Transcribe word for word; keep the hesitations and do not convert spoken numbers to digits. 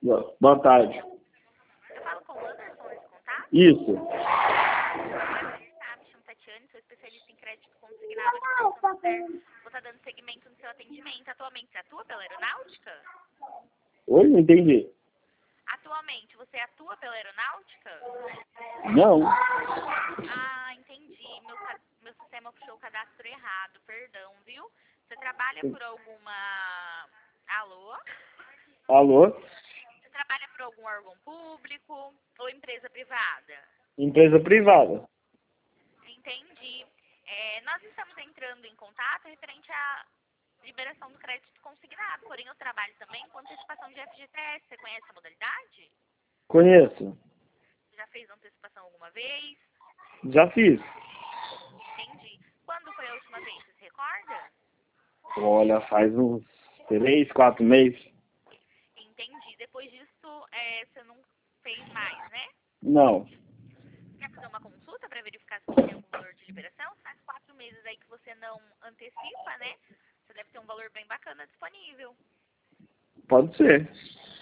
Boa boa tarde. Eu falo com o Anderson nesse contato? Isso. Tá, me chamo Tatiane, sou especialista em crédito consignado aqui no Santander. Vou estar dando segmento no seu atendimento. Atualmente você atua pela aeronáutica? Oi, não entendi. Atualmente você atua pela aeronáutica? Não. Ah, entendi. Meu, ca- meu sistema puxou o cadastro errado, perdão, viu? Você trabalha por alguma... Alô? Alô? Você trabalha por algum órgão público ou empresa privada? Empresa privada. Entendi. É, nós estamos entrando em contato referente à liberação do crédito consignado, porém eu trabalho também com antecipação de F G T S. Você conhece a modalidade? Conheço. Você já fez antecipação alguma vez? Já fiz. Entendi. Quando foi a última vez? Você se recorda? Olha, faz uns três, quatro meses. Entendi. Depois disso, é, você não fez mais, né? Não. Quer fazer uma consulta para verificar se você tem algum valor de liberação? Faz quatro meses aí que você não antecipa, né? Você deve ter um valor bem bacana disponível. Pode ser.